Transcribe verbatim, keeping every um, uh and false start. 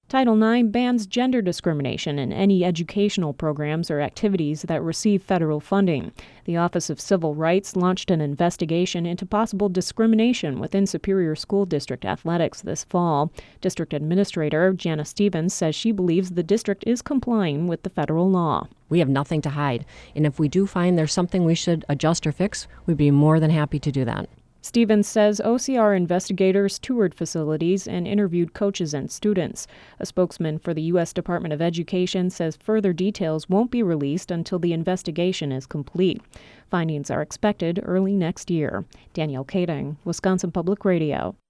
Title nine bans gender discrimination in any educational programs or activities that receive federal funding. The Office of Civil Rights launched an investigation into possible discrimination within Superior School District athletics this fall. District Administrator Jana Stevens says she believes the district is complying with the federal law. We have nothing to hide, and if we do find there's something we should adjust or fix, we'd be more than happy to do that. Stevens says O C R investigators toured facilities and interviewed coaches and students. A spokesman for the U S Department of Education says further details won't be released until the investigation is complete. Findings are expected early next year. Danielle Kading, Wisconsin Public Radio.